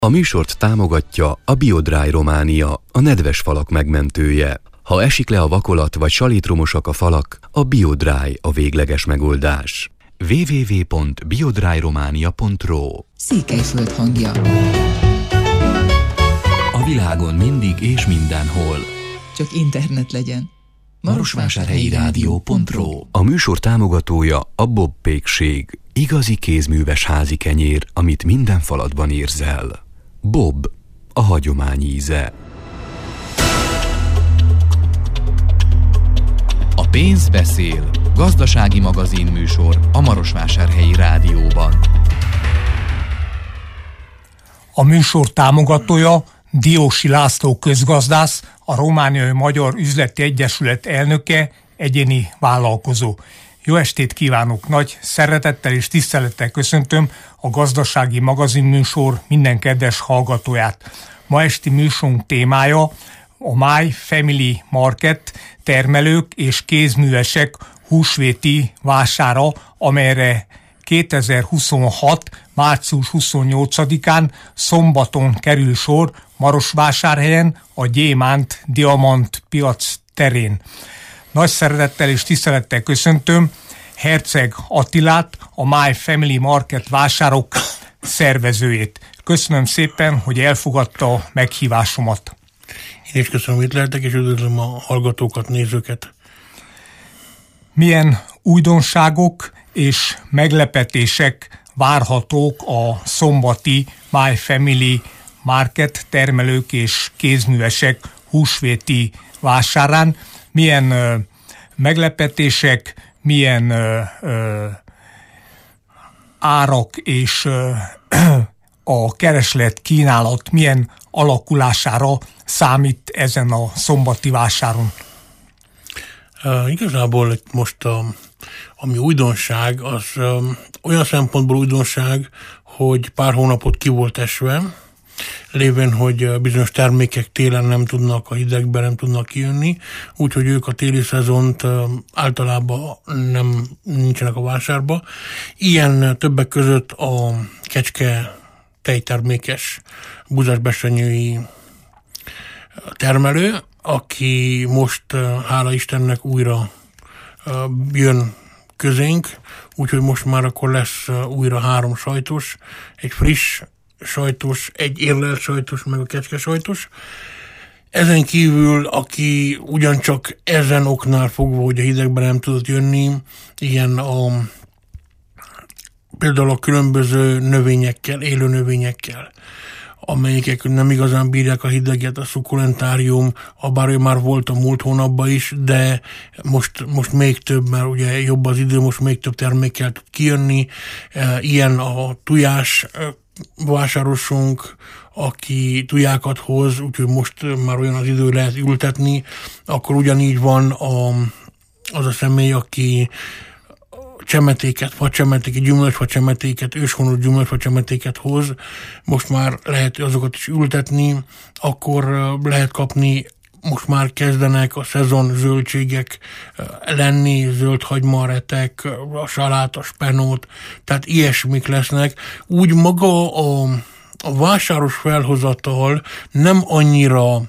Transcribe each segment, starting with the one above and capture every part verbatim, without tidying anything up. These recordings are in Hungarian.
A műsort támogatja a BioDry Románia, a nedves falak megmentője. Ha esik le a vakolat vagy salitromosak a falak, a BioDry a végleges megoldás. double-u double-u double-u pont biodryromania pont ro Székelyföld hangja. A világon mindig és mindenhol. Csak internet legyen. marosvásárhelyi rádió pont ro. A műsor támogatója a Bob Pékség. Igazi kézműves házi kenyér, amit minden falatban érzel. Bob, a hagyomány íze. A pénz beszél. Gazdasági magazinműsor a Marosvásárhelyi Rádióban. A műsor támogatója Diósi László közgazdász, a Romániai Magyar Üzleti Egyesület elnöke, egyéni vállalkozó. Jó estét kívánok! Nagy szeretettel és tisztelettel köszöntöm a gazdasági magazinműsor minden kedves hallgatóját. Ma esti műsorunk témája a My Family Market termelők és kézművesek húsvéti vására, amelyre kétezer-huszonhat. március huszonnyolcadikán szombaton kerül sor Marosvásárhelyen a Gyémánt Diamant piac terén. Nagy szeretettel és tisztelettel köszöntöm Herceg Attilát, a My Family Market vásárok szervezőjét. Köszönöm szépen, hogy elfogadta a meghívásomat. Én is köszönöm, hogy itt lehetek, és üdvözlöm a hallgatókat, nézőket. Milyen újdonságok és meglepetések várhatók a szombati My Family Market termelők és kézművesek húsvéti vásárán? Milyen ö, meglepetések, milyen ö, ö, árak és ö, a kereslet kínálat milyen alakulására számít ezen a szombati vásáron? Uh, igazából most a, ami újdonság, az um, olyan szempontból újdonság, hogy pár hónapot ki volt esve, lévén, hogy bizonyos termékek télen nem tudnak, a hidegben nem tudnak kijönni, úgyhogy ők a téli szezont általában nem nincsenek a vásárba. Ilyen többek között a kecske tejtermékes buzásbesenyői termelő, aki most, hála Istennek, újra jön közénk, úgyhogy most már akkor lesz újra három sajtos, egy friss sajtos, egy érlelt sajtos, meg a kecske sajtos. Ezen kívül, aki ugyancsak ezen oknál fogva, hogy a hidegben nem tudott jönni, ilyen a, például a különböző növényekkel, élő növényekkel, amelyek nem igazán bírják a hideget, a szukulentárium, abár ő már volt a múlt hónapban is, de most, most még több, mert ugye jobb az idő, most még több termékkel tud kijönni. Ilyen a tujás vásárosunk, aki tujákat hoz, úgyhogy most már olyan az idő, lehet ültetni, akkor ugyanígy van a, az a személy, aki csemetéket, facsemetéket, gyümölcsfacsemetéket, őshonos gyümölcsfacsemetéket hoz, most már lehet azokat is ültetni, akkor lehet kapni, most már kezdenek a szezon zöldségek lenni, zöld hagymaretek, a salát, a spenót, tehát ilyesmik lesznek. Úgy maga a, a vásáros felhozatal nem annyira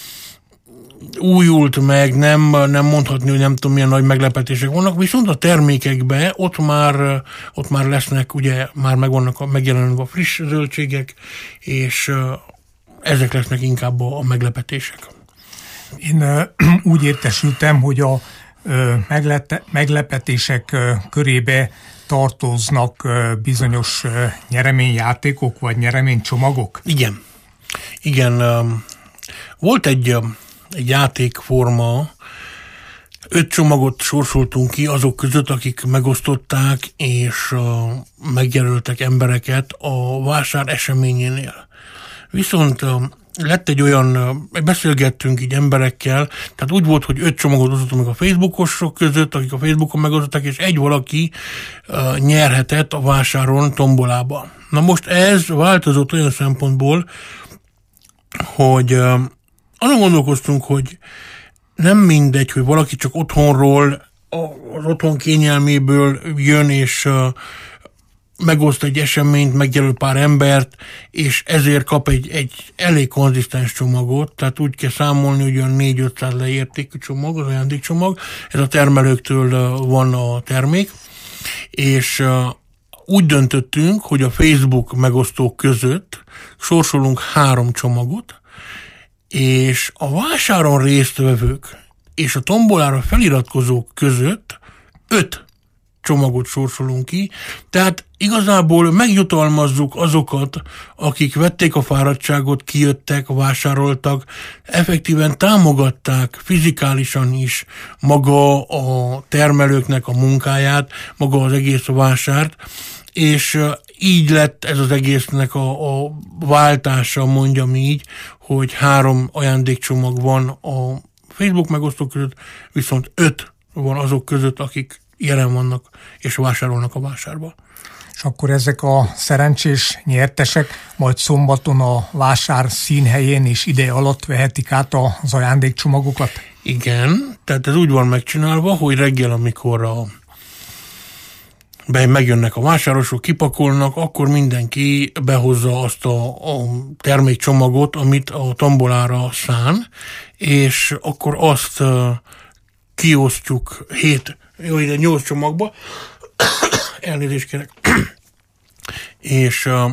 újult meg, nem, nem mondhatni, hogy nem tudom, milyen nagy meglepetések vannak, viszont a termékekben ott már, ott már lesznek, ugye már megvannak a, megjelennek a friss zöldségek, és ezek lesznek inkább a, a meglepetések. Én ö, úgy értesültem, hogy a ö, meglete, meglepetések ö, körébe tartoznak ö, bizonyos ö, nyereményjátékok, vagy nyereménycsomagok? Igen. Igen. Ö, volt egy, ö, egy játékforma, öt csomagot sorsoltunk ki azok között, akik megosztották és ö, megjelöltek embereket a vásár eseményénél. Viszont ö, lett egy olyan, beszélgettünk így emberekkel, tehát úgy volt, hogy öt csomagot osztottunk meg a Facebookosok között, akik a Facebookon megosztották, és egy valaki uh, nyerhetett a vásáron tombolába. Na most ez változott olyan szempontból, hogy uh, azon gondolkoztunk, hogy nem mindegy, hogy valaki csak otthonról, az otthon kényelméből jön, és uh, megoszt egy eseményt, megjelöl pár embert, és ezért kap egy, egy elég konzisztens csomagot, tehát úgy kell számolni, hogy olyan négy-ötszáz leértékű csomag, az ajándékcsomag, ez a termelőktől van a termék, és úgy döntöttünk, hogy a Facebook megosztók között sorsolunk három csomagot, és a vásáron résztvevők és a tombolára feliratkozók között öt csomagot sorsolunk ki, tehát igazából megjutalmazzuk azokat, akik vették a fáradtságot, kijöttek, vásároltak, effektíven támogatták fizikálisan is maga a termelőknek a munkáját, maga az egész vásárt, és így lett ez az egésznek a, a váltása, mondjam így, hogy három ajándékcsomag van a Facebook megosztók között, viszont öt van azok között, akik jelen vannak és vásárolnak a vásárba. És akkor ezek a szerencsés nyertesek majd szombaton a vásár színhelyén és ideje alatt vehetik át az ajándékcsomagokat? Igen, tehát ez úgy van megcsinálva, hogy reggel, amikor a be megjönnek a vásárosok, kipakolnak, akkor mindenki behozza azt a, a termékcsomagot, amit a tombolára szán, és akkor azt uh, kiosztjuk hét, jó, ide nyolc csomagba, elnézést kérek, és uh,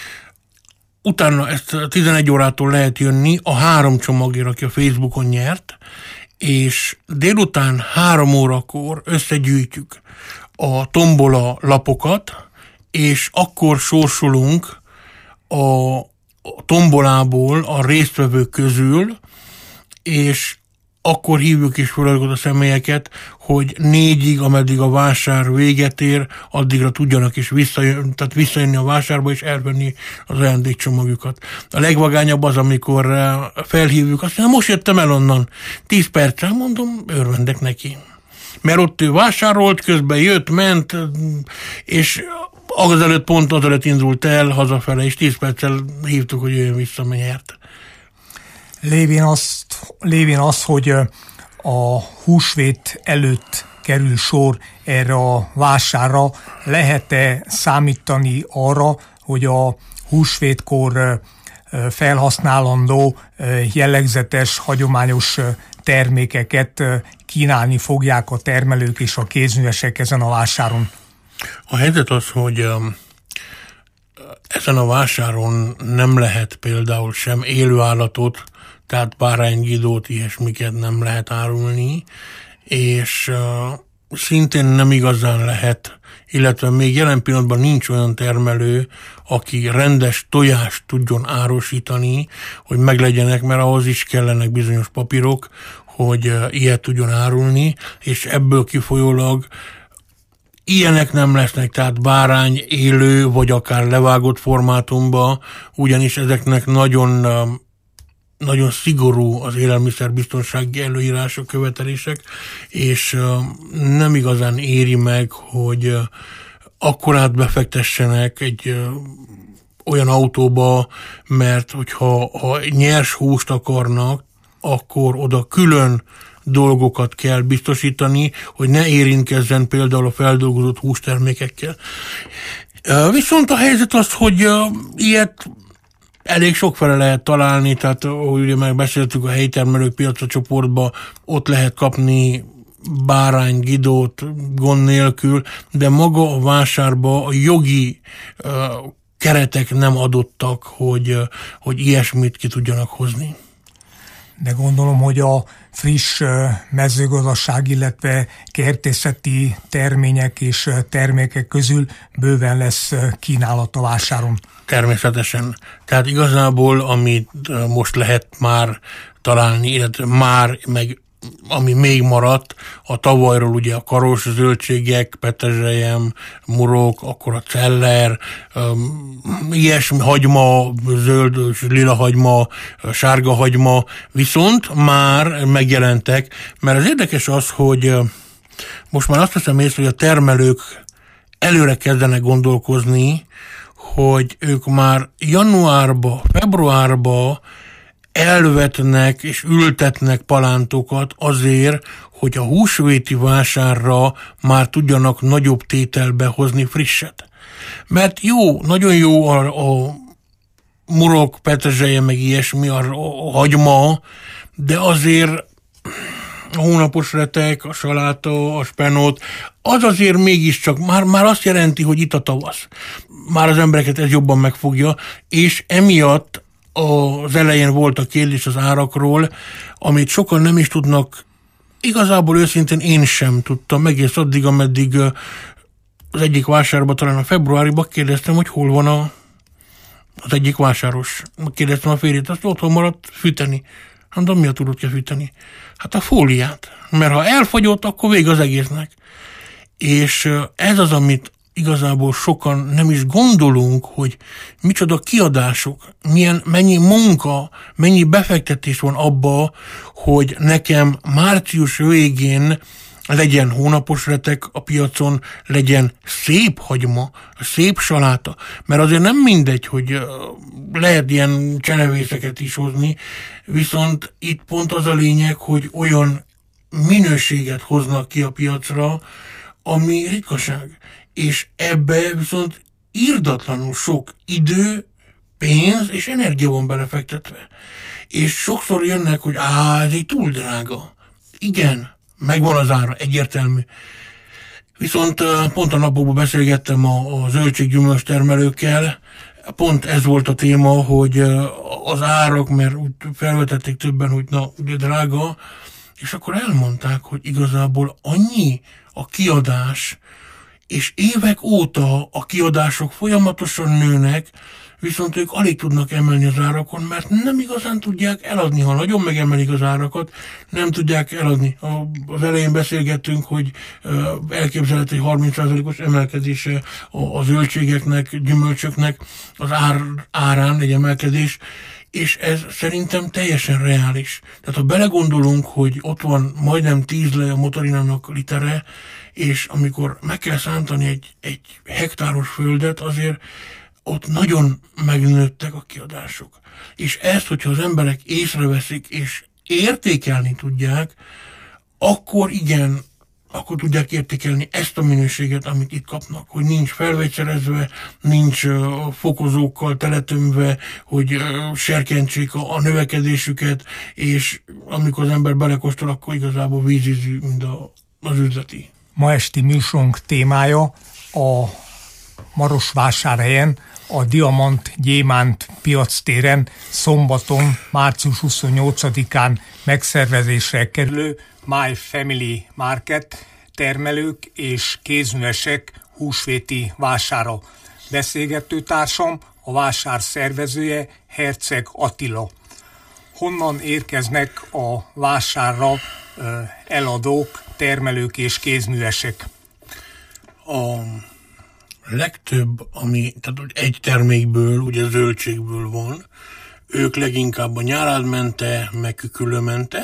utána ezt tizenegy órától lehet jönni a három csomagért, aki a Facebookon nyert, és délután három órakor összegyűjtjük a tombola lapokat, és akkor sorsolunk a tombolából a résztvevők közül, és akkor hívjuk is fel azokat a személyeket, hogy négyig, ameddig a vásár véget ér, addigra tudjanak is visszajön, tehát visszajönni a vásárba és elvenni az ajándékcsomagjukat. A legvagányabb az, amikor felhívjuk, azt mondja, most jöttem el onnan, tíz perccel, mondom, örvendek neki. Mert ott ő vásárolt, közben jött, ment, és azelőtt pont azelőtt indult el hazafele, és tíz perccel hívtuk, hogy jöjjön vissza, mert nyert. Lévén, azt, lévén az, hogy a húsvét előtt kerül sor erre a vásárra, lehet-e számítani arra, hogy a húsvétkor felhasználandó, jellegzetes, hagyományos termékeket kínálni fogják a termelők és a kézművesek ezen a vásáron? A helyzet az, hogy ezen a vásáron nem lehet például sem élőállatot, tehát báránygidót, ilyesmiket nem lehet árulni, és szintén nem igazán lehet, illetve még jelen pillanatban nincs olyan termelő, aki rendes tojást tudjon árusítani, hogy meglegyenek, mert ahhoz is kellenek bizonyos papírok, hogy ilyet tudjon árulni, és ebből kifolyólag ilyenek nem lesznek, tehát bárány élő, vagy akár levágott formátumba, ugyanis ezeknek nagyon, nagyon szigorú az élelmiszerbiztonsági előírások, követelések, és nem igazán éri meg, hogy akkorát befektessenek egy olyan autóba, mert hogyha ha nyers húst akarnak, akkor oda külön dolgokat kell biztosítani, hogy ne érintkezzen például a feldolgozott hústermékekkel. Viszont a helyzet az, hogy ilyet elég sokfele lehet találni, tehát ahogy ugye megbeszéltük a helyi termelők piacra csoportba, ott lehet kapni bárány, gidót gond nélkül, de maga a vásárba a jogi uh, keretek nem adottak, hogy, uh, hogy ilyesmit ki tudjanak hozni. De gondolom, hogy a friss mezőgazdaság, illetve kertészeti termények és termékek közül bőven lesz kínálat a vásáron. Természetesen. Tehát igazából, amit most lehet már találni, illetve már, meg ami még maradt, a tavalyról ugye a karos zöldségek, petrezselyem, murok, akkor a celler, um, ilyesmi, hagyma, zöld, lila hagyma, sárga hagyma, viszont már megjelentek, mert az érdekes az, hogy most már azt veszem észre, hogy a termelők előre kezdenek gondolkozni, hogy ők már januárba, februárba elvetnek és ültetnek palántokat azért, hogy a húsvéti vásárra már tudjanak nagyobb tételbe hozni frisset. Mert jó, nagyon jó a, a murok, petrezselye, meg ilyesmi, a, a hagyma, de azért a hónapos retek, a saláta, a spenót, az azért mégiscsak már, már azt jelenti, hogy itt a tavasz. Már az embereket ez jobban megfogja, és emiatt az elején volt a kérdés az árakról, amit sokan nem is tudnak, igazából őszintén én sem tudtam, egész addig, ameddig az egyik vásárban, talán a februáriban kérdeztem, hogy hol van a, az egyik vásáros. Kérdeztem a férjét, azt otthon maradt fűteni. Mondom, miért tudod kell fűteni? Hát a fóliát. Mert ha elfogyott, akkor vége az egésznek. És ez az, amit igazából sokan nem is gondolunk, hogy micsoda kiadások, milyen, mennyi munka, mennyi befektetés van abba, hogy nekem március végén legyen hónapos retek a piacon, legyen szép hagyma, szép saláta, mert azért nem mindegy, hogy lehet ilyen csenevészeket is hozni, viszont itt pont az a lényeg, hogy olyan minőséget hoznak ki a piacra, ami ritkaság. És ebbe viszont irdatlanul sok idő, pénz és energia van belefektetve. És sokszor jönnek, hogy á, ez így túl drága. Igen, megvan az ára, egyértelmű. Viszont pont a napokban beszélgettem a, a zöldséggyümölcs termelőkkel, pont ez volt a téma, hogy az árak, mert úgy felvetették többen, hogy na, ugye drága, és akkor elmondták, hogy igazából annyi a kiadás, és évek óta a kiadások folyamatosan nőnek, viszont ők alig tudnak emelni az árakon, mert nem igazán tudják eladni. Ha nagyon megemelik az árakat, nem tudják eladni. Az elején beszélgettünk, hogy elképzelhető egy harminc százalékos emelkedése a zöldségeknek, gyümölcsöknek az ár, árán egy emelkedés, és ez szerintem teljesen reális. Tehát ha belegondolunk, hogy ott van majdnem tíz le a motorinának litere, és amikor meg kell szántani egy, egy hektáros földet, azért ott nagyon megnőttek a kiadások. És ezt, hogyha az emberek észreveszik, és értékelni tudják, akkor igen, akkor tudják értékelni ezt a minőséget, amit itt kapnak, hogy nincs felvegyszerezve, nincs uh, fokozókkal teletömve, hogy uh, serkentsék a, a növekedésüket, és amikor az ember belekóstol, akkor igazából vízízű, mint a, az üzleti. Ma esti műsorunk témája a Marosvásárhelyen, a Diamant Gyémánt piactéren szombaton, március huszonnyolcadikán megszervezésre kerülő My Family Market termelők és kézművesek húsvéti vására. Beszélgető társam, a vásár szervezője Herceg Attila. Honnan érkeznek a vásárra eladók, termelők és kézművesek? A legtöbb, ami tehát egy termékből, ugye zöldségből van, ők leginkább a nyárádmente, meg kükülőmente.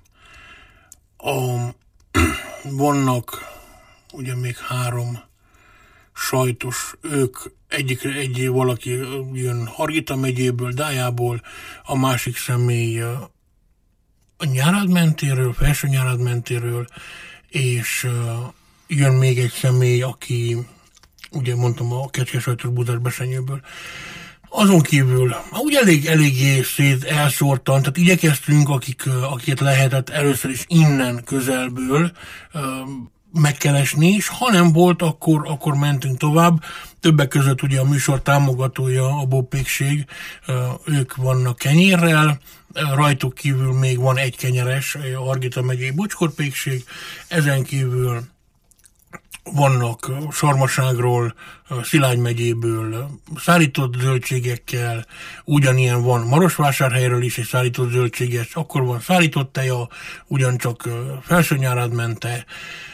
A, vannak ugye még három sajtos, ők egyik, egy valaki jön Hargita megyéből, Dájából, a másik személy a nyárádmentéről, felső nyárádmentéről, és jön még egy személy, aki ugye mondtam a kecskesajtos Budás-Besenyőből. Azon kívül, úgy elég, eléggé szét elszórtan, tehát igyekeztünk, akik, akiket lehetett először is innen közelből megkeresni, és ha nem volt, akkor, akkor mentünk tovább. Többek között ugye a műsor támogatója, a Bobpékség, ők vannak kenyérrel, rajtuk kívül még van egy kenyeres, a Hargita megyei Bocskorpékség, ezen kívül vannak Sarmaságról, Szilágy megyéből szállított zöldségekkel, ugyanilyen van Marosvásárhelyről is egy szállított zöldséges, akkor van szállított teja, ugyancsak Felsőnyárádmente,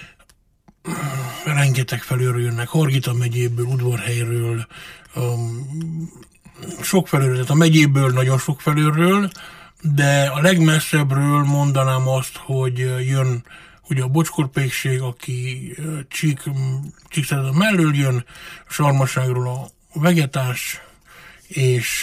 rengeteg felőről jönnek, Hargita megyéből, Udvarhelyről, sok felőről, tehát a megyéből nagyon sok felőről, de a legmesszebbről mondanám azt, hogy jön ugye a Bocskorpékség, aki Csík, Csíkszereda mellől jön, Sarmaságról a Vegetás, és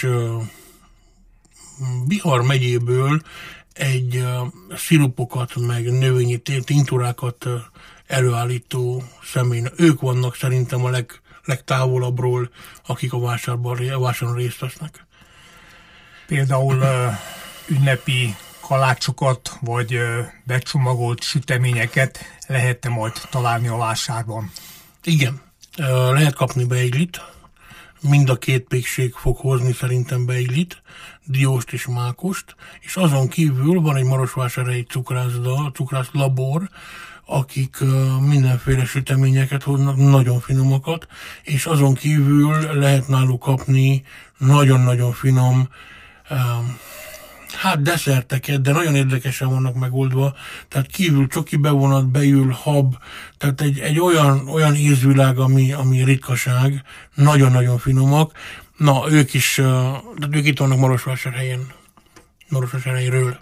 Bihar megyéből egy szirupokat, meg növényi tinturákat előállító személy. Ők vannak szerintem a leg, legtávolabbról, akik a vásárban, a vásáron részt vesznek. Például uh, ünnepi kalácsokat, vagy uh, becsomagolt süteményeket lehet-e majd találni a vásárban? Igen, uh, lehet kapni beiglit. Mind a két pékség fog hozni szerintem beiglit, dióst és mákost, és azon kívül van egy marosvásárhelyi cukrászda, cukrász labor, akik uh, mindenféle süteményeket hoznak, nagyon finomakat, és azon kívül lehet náluk kapni nagyon-nagyon finom um, hát desszerteket, de nagyon érdekesen vannak megoldva, tehát kívül csoki bevonat, beül hab, tehát egy, egy olyan, olyan ízvilág, ami, ami ritkaság, nagyon-nagyon finomak. Na, ők is, tehát ők itt vannak Marosvásárhelyen, Marosvásárhelyről.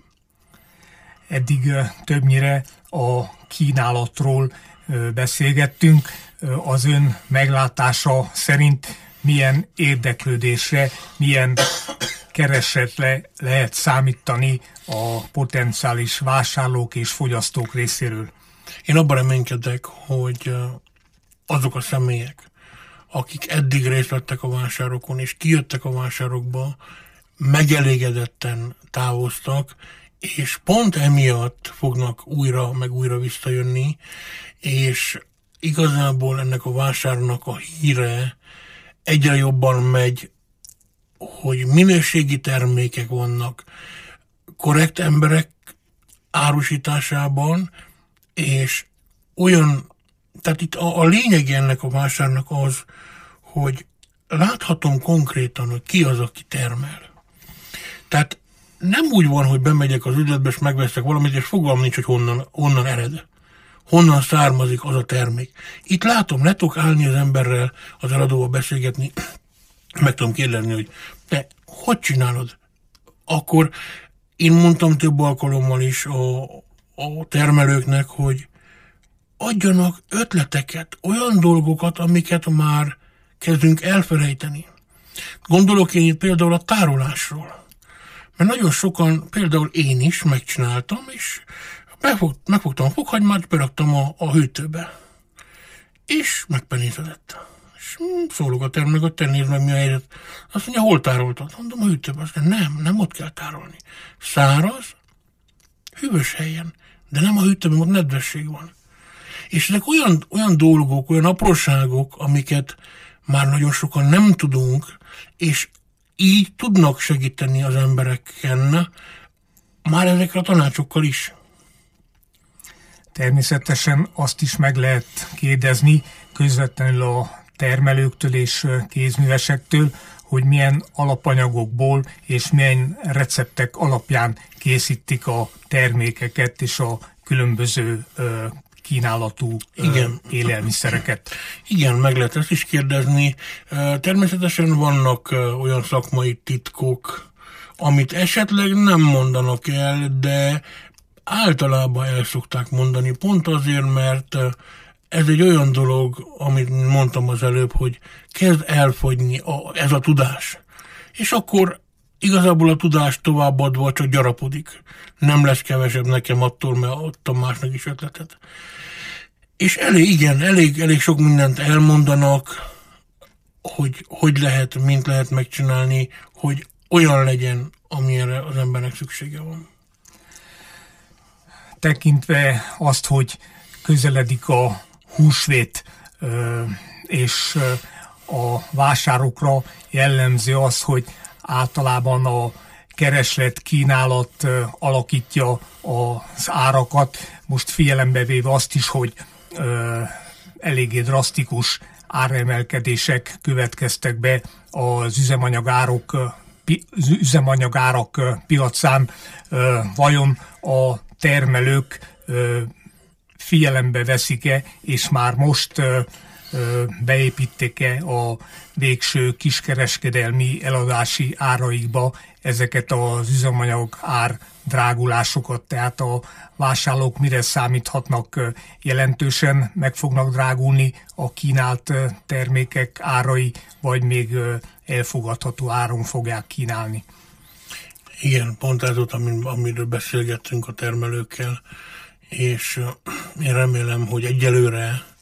Eddig többnyire a kínálatról beszélgettünk. Az ön meglátása szerint milyen érdeklődésre, milyen keresetre lehet számítani a potenciális vásárlók és fogyasztók részéről? Én abban reménykedek, hogy azok a személyek, akik eddig részt vettek a vásárokon, és kijöttek a vásárokba, megelégedetten távoztak, és pont emiatt fognak újra, meg újra visszajönni, és igazából ennek a vásárnak a híre egyre jobban megy, hogy minőségi termékek vannak, korrekt emberek árusításában, és olyan, tehát itt a, a lényeg ennek a vásárnak az, hogy láthatom konkrétan, hogy ki az, aki termel. Tehát nem úgy van, hogy bemegyek az üzletbe, és megveszek valamit, és fogalmam nincs, hogy honnan, honnan ered. Honnan származik az a termék. Itt látom, le tudok állni az emberrel, az eladóval beszélgetni, meg tudom kérdezni, hogy te hogy csinálod? Akkor én mondtam több alkalommal is a, a termelőknek, hogy adjanak ötleteket, olyan dolgokat, amiket már kezdünk elfelejteni. Gondolok én itt például a tárolásról. Mert nagyon sokan, például én is megcsináltam, és megfog, megfogtam a fokhagymát, és beraktam a, a hűtőbe. És megpenézedett. És szólok a termelőnek, hogy te nézd meg, mi a helyzet. Azt mondja, hol tároltad? Mondom, a hűtőbe. Azt mondja, nem, nem ott kell tárolni. Száraz, hűvös helyen, de nem a hűtőben, ott nedvesség van. És ezek olyan, olyan dolgok, olyan apróságok, amiket már nagyon sokan nem tudunk, és így tudnak segíteni az embereken, már ezekkel a tanácsokkal is. Természetesen azt is meg lehet kérdezni közvetlenül a termelőktől és kézművesektől, hogy milyen alapanyagokból és milyen receptek alapján készítik a termékeket és a különböző kínálatú Igen. élelmiszereket. Igen, meg lehet ezt is kérdezni. Természetesen vannak olyan szakmai titkok, amit esetleg nem mondanak el, de általában el szokták mondani, pont azért, mert ez egy olyan dolog, amit mondtam az előbb, hogy kezd elfogyni a, ez a tudás. És akkor igazából a tudás továbbadva csak gyarapodik. Nem lesz kevesebb nekem attól, mert adtam másnak is ötletet. És elég, igen, elég, elég sok mindent elmondanak, hogy hogy lehet, mint lehet megcsinálni, hogy olyan legyen, amilyenre az embernek szüksége van. Tekintve azt, hogy közeledik a húsvét, és a vásárokra jellemző az, hogy általában a kereslet, kínálat alakítja az árakat. Most figyelembe véve azt is, hogy eléggé drasztikus áremelkedések következtek be az üzemanyagárok, üzemanyagárak piacán, vajon a termelők figyelembe veszik-e, és már most beépítik-e a végső kiskereskedelmi eladási áraikba ezeket az üzemanyag ár drágulásokat, tehát a vásárlók mire számíthatnak, jelentősen meg fognak drágulni a kínált termékek árai, vagy még elfogadható áron fogják kínálni? Igen, pont ez ott, amiről beszélgettünk a termelőkkel, és én remélem, hogy egyelőre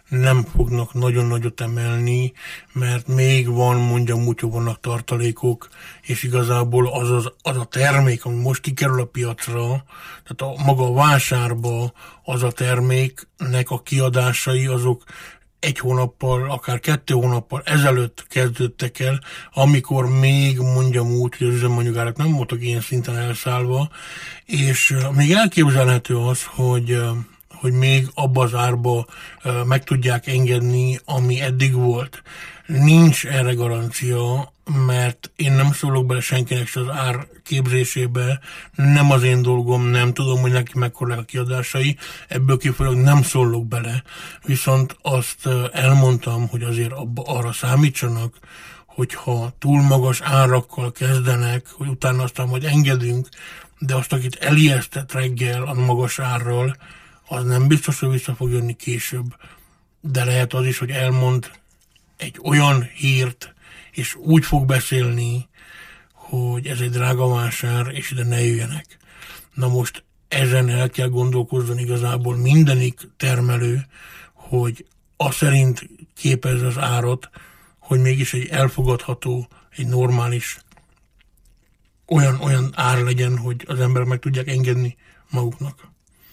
nem fognak nagyon nagyot emelni, mert még van, mondjam úgy, hogy vannak tartalékok, és igazából az, az, az a termék, ami most kikerül a piacra, tehát a maga a vásárba az a terméknek a kiadásai, azok egy hónappal, akár kettő hónappal ezelőtt kezdődtek el, amikor még, mondjam úgy, hogy az üzemanyagárak nem voltak ilyen szinten elszállva, és még elképzelhető az, hogy hogy még abba az árba meg tudják engedni, ami eddig volt. Nincs erre garancia, mert én nem szólok bele senkinek se az ár képzésébe, nem az én dolgom, nem tudom, hogy neki mekkorák a kiadásai, ebből kifolyólag nem szólok bele, viszont azt elmondtam, hogy azért abba, arra számítsanak, hogyha túl magas árakkal kezdenek, hogy utána aztán majd engedünk, de azt, akit elijesztett reggel a magas árral, az nem biztos, hogy vissza fog jönni később, de lehet az is, hogy elmond egy olyan hírt, és úgy fog beszélni, hogy ez egy drága vásár, és ide ne jöjjenek. Na most ezen el kell gondolkozzon igazából mindenik termelő, hogy azt szerint képezze az árat, hogy mégis egy elfogadható, egy normális olyan, olyan ár legyen, hogy az emberek meg tudják engedni maguknak.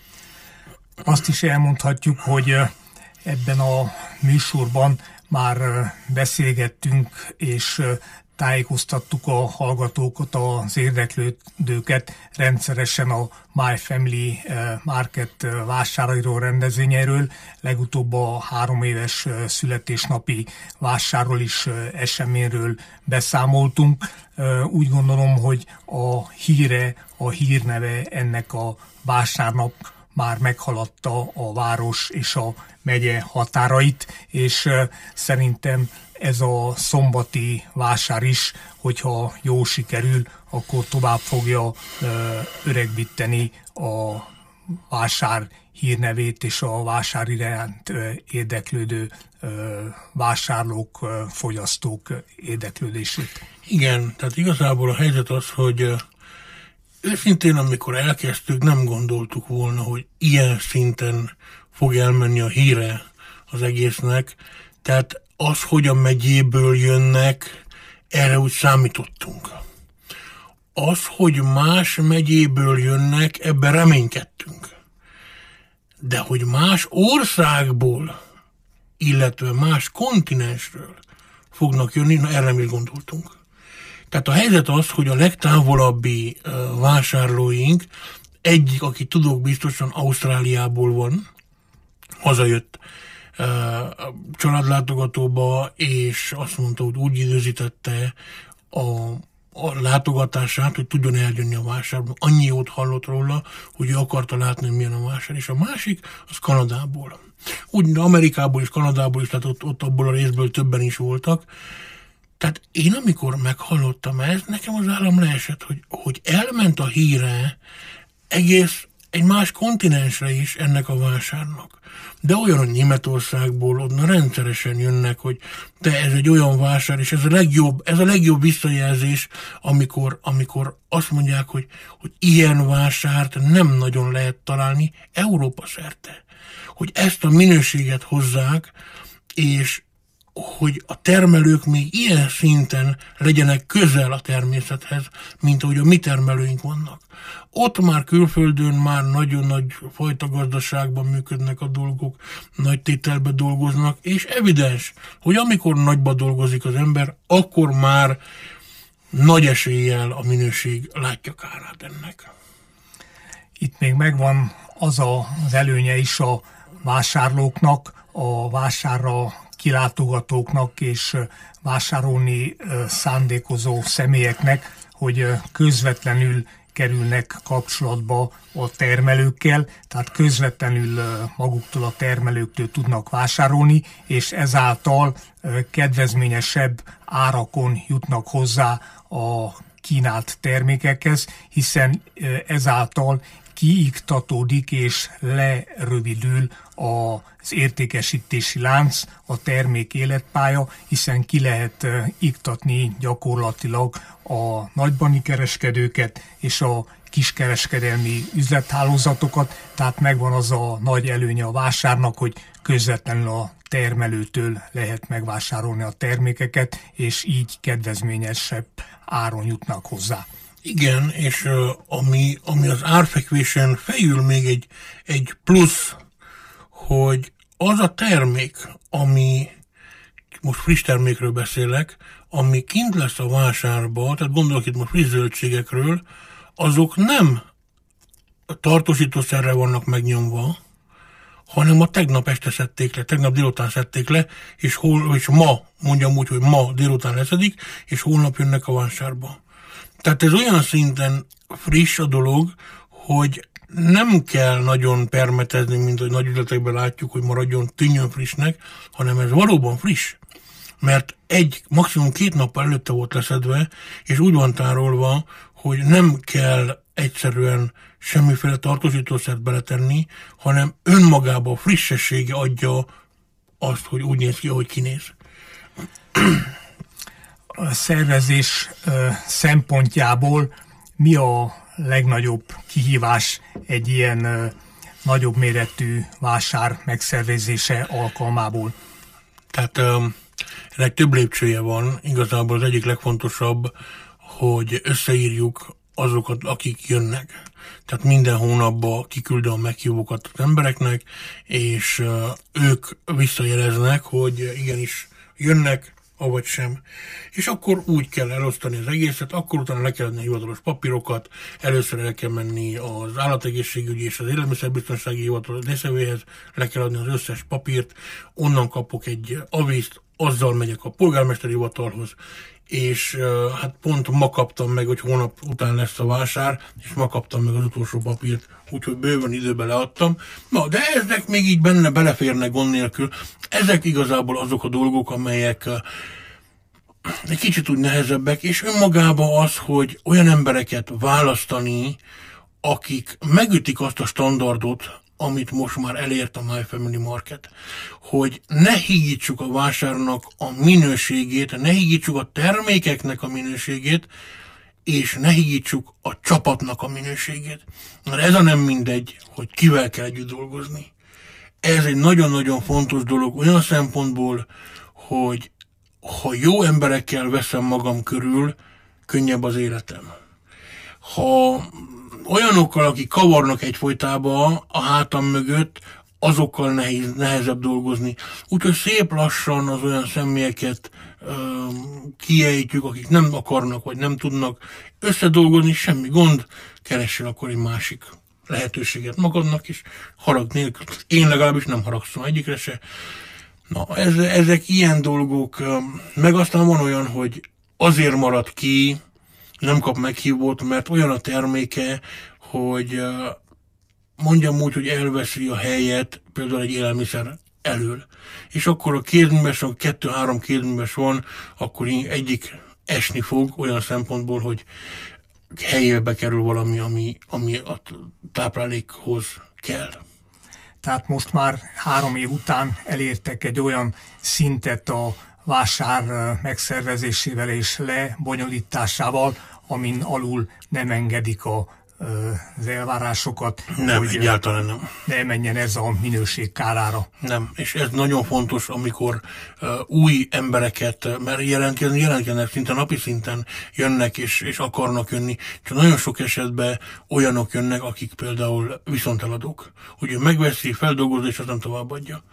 Azt is elmondhatjuk, hogy ebben a műsorban már beszélgettünk, és tájékoztattuk a hallgatókat, az érdeklődőket rendszeresen a My Family Market vásárairól, rendezvényeiről. Legutóbb a három éves születésnapi vásárról is, eseményről beszámoltunk. Úgy gondolom, hogy a híre, a hírneve ennek a vásárnak már meghaladta a város és a megye határait, és szerintem ez a szombati vásár is, hogyha jól sikerül, akkor tovább fogja öregbíteni a vásár hírnevét és a vásár iránt érdeklődő vásárlók, fogyasztók érdeklődését. Igen, tehát igazából a helyzet az, hogy őszintén, amikor elkezdtük, nem gondoltuk volna, hogy ilyen szinten fog elmenni a híre az egésznek. Tehát az, hogy a megyéből jönnek, erre úgy számítottunk. Az, hogy más megyéből jönnek, ebben reménykedtünk. De hogy más országból, illetve más kontinensről fognak jönni, na erre nem is gondoltunk. Tehát a helyzet az, hogy a legtávolabbi uh, vásárlóink, egyik, aki tudok biztosan Ausztráliából van, hazajött uh, családlátogatóba, és azt mondta, hogy úgy időzítette a, a látogatását, hogy tudjon eljönni a vásárba. Annyi jót hallott róla, hogy ő akarta látni, hogy milyen a vásár. És a másik, az Kanadából. Úgy Amerikából és Kanadából is, tehát ott, ott abból a részből többen is voltak. Tehát én amikor meghallottam ezt, nekem az állam leesett, hogy, hogy elment a híre egész egy más kontinensre is ennek a vásárnak. De olyan, hogy Németországból onnan rendszeresen jönnek, hogy te, ez egy olyan vásár, és ez a legjobb, ez a legjobb visszajelzés, amikor, amikor azt mondják, hogy, hogy ilyen vásárt nem nagyon lehet találni Európa szerte. Hogy ezt a minőséget hozzák, és hogy a termelők még ilyen szinten legyenek közel a természethez, mint ahogy a mi termelőink vannak. Ott már külföldön már nagyon nagy fajta gazdaságban működnek a dolgok, nagy tételbe dolgoznak, és evidens, hogy amikor nagyba dolgozik az ember, akkor már nagy eséllyel a minőség látja kárát ennek. Itt még megvan az a, az előnye is a vásárlóknak, a vásárra kilátogatóknak és vásárolni szándékozó személyeknek, hogy közvetlenül kerülnek kapcsolatba a termelőkkel, tehát közvetlenül maguktól a termelőktől tudnak vásárolni, és ezáltal kedvezményesebb árakon jutnak hozzá a kínált termékekhez, hiszen ezáltal kiiktatódik és lerövidül az értékesítési lánc, a termék életpálya, hiszen ki lehet iktatni gyakorlatilag a nagybani kereskedőket és a kiskereskedelmi üzlethálózatokat, tehát megvan az a nagy előnye a vásárnak, hogy közvetlenül a termelőtől lehet megvásárolni a termékeket, és így kedvezményesebb áron jutnak hozzá. Igen, és uh, ami, ami az árfekvésen fejül még egy, egy plusz, hogy az a termék, ami, most friss termékről beszélek, ami kint lesz a vásárba, tehát gondolok itt most friss zöldségekről, azok nem tartósítószerre vannak megnyomva, hanem a tegnap este szedték le, tegnap délután szedték le, és, hol, és ma, mondjam úgy, hogy ma délután leszedik, és holnap jönnek a vásárba. Tehát ez olyan szinten friss a dolog, hogy nem kell nagyon permetezni, mint hogy nagy üzletekben látjuk, hogy maradjon, tűnjön frissnek, hanem ez valóban friss. Mert egy, maximum két nappal előtte volt leszedve, és úgy van tárolva, hogy nem kell egyszerűen semmiféle tartósítószert beletenni, hanem önmagában a frissessége adja azt, hogy úgy néz ki, ahogy kinéz. A szervezés szempontjából mi a legnagyobb kihívás egy ilyen nagyobb méretű vásár megszervezése alkalmából? Tehát ennek több lépcsője van. Igazából az egyik legfontosabb, hogy összeírjuk azokat, akik jönnek. Tehát minden hónapban kiküldöm a meghívókat az embereknek, és ők visszajeleznek, hogy igenis jönnek, avagy sem. És akkor úgy kell elosztani az egészet, akkor utána le kell adni a hivatalos papírokat, először el kell menni az állategészségügyi és az élelmiszerbiztonsági hivatal deszevéhez, le kell adni az összes papírt, onnan kapok egy avízt, azzal megyek a polgármesteri hivatalhoz, és uh, hát pont ma kaptam meg, hogy hónap után lesz a vásár, és ma kaptam meg az utolsó papírt, úgyhogy bőven időben leadtam. Na, de ezek még így benne beleférnek gond nélkül. Ezek igazából azok a dolgok, amelyek uh, egy kicsit úgy nehezebbek, és önmagában az, hogy olyan embereket választani, akik megütik azt a standardot, amit most már elért a My Family Market, hogy ne hígítsuk a vásárnak a minőségét, ne hígítsuk a termékeknek a minőségét, és ne hígítsuk a csapatnak a minőségét. Mert ez a nem mindegy, hogy kivel kell együtt dolgozni. Ez egy nagyon-nagyon fontos dolog olyan szempontból, hogy ha jó emberekkel veszem magam körül, könnyebb az életem. Ha olyanokkal, akik kavarnak egyfolytában a hátam mögött, azokkal nehéz, nehezebb dolgozni. Úgyhogy szép lassan az olyan személyeket ö, kiejtjük, akik nem akarnak, vagy nem tudnak összedolgozni, semmi gond, keressél akkor egy másik lehetőséget magadnak is, harag nélkül. Én legalábbis nem haragszom egyikre se. Na, ez, ezek ilyen dolgok, meg aztán van olyan, hogy azért marad ki, nem kap meghívót, mert olyan a terméke, hogy mondjam úgy, hogy elveszi a helyet például egy élelmiszer elől. És akkor a kézműves, ha kettő-három kézműves van, akkor egyik esni fog olyan szempontból, hogy helyébe kerül valami, ami, ami a táplálékhoz kell. Tehát most már három év után elértek egy olyan szintet a vásár megszervezésével és lebonyolításával, amin alul nem engedik a, az elvárásokat. Nem, hogy egyáltalán nem. Ne menjen ez a minőség kárára. Nem, és ez nagyon fontos, amikor uh, új embereket, mert jelentkezni, jelentkeznek szinte napi szinten jönnek és, és akarnak jönni, csak nagyon sok esetben olyanok jönnek, akik például viszonteladók. Ugye megveszi, feldolgozza és aztán továbbadja.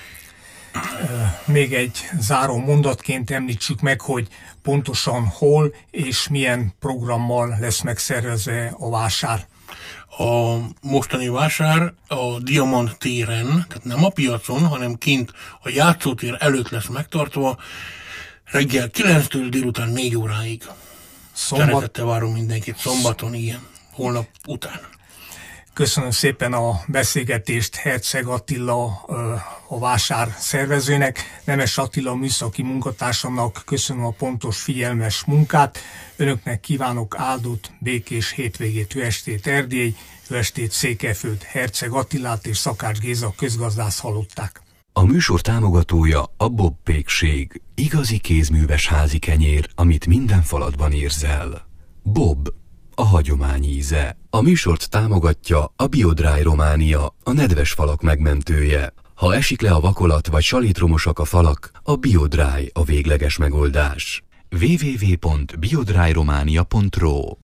Még egy záró mondatként említsük meg, hogy pontosan hol és milyen programmal lesz megszervezve a vásár. A mostani vásár a Diamant téren, tehát nem a piacon, hanem kint a játszótér előtt lesz megtartva, reggel kilenctől délután négy óráig. Szombat... Szeretettel várom mindenkit, szombaton, ilyen, holnap után. Köszönöm szépen a beszélgetést Herceg Attila, a vásár szervezőnek, Nemes Attila műszaki munkatársamnak köszönöm a pontos, figyelmes munkát. Önöknek kívánok áldott, békés hétvégét, jó estét Erdély, jó estét Székelyföld, Herceg Attilát és Szakács Géza közgazdász hallották. A műsor támogatója a Bob Pékség, igazi kézműves házi kenyér, amit minden falatban érzel. Bob, a hagyomány íze. A műsort támogatja a BioDry Románia, a nedves falak megmentője. Ha esik le a vakolat vagy salitromosak a falak, a BioDry a végleges megoldás. double-u double-u double-u pont biodryromania pont ro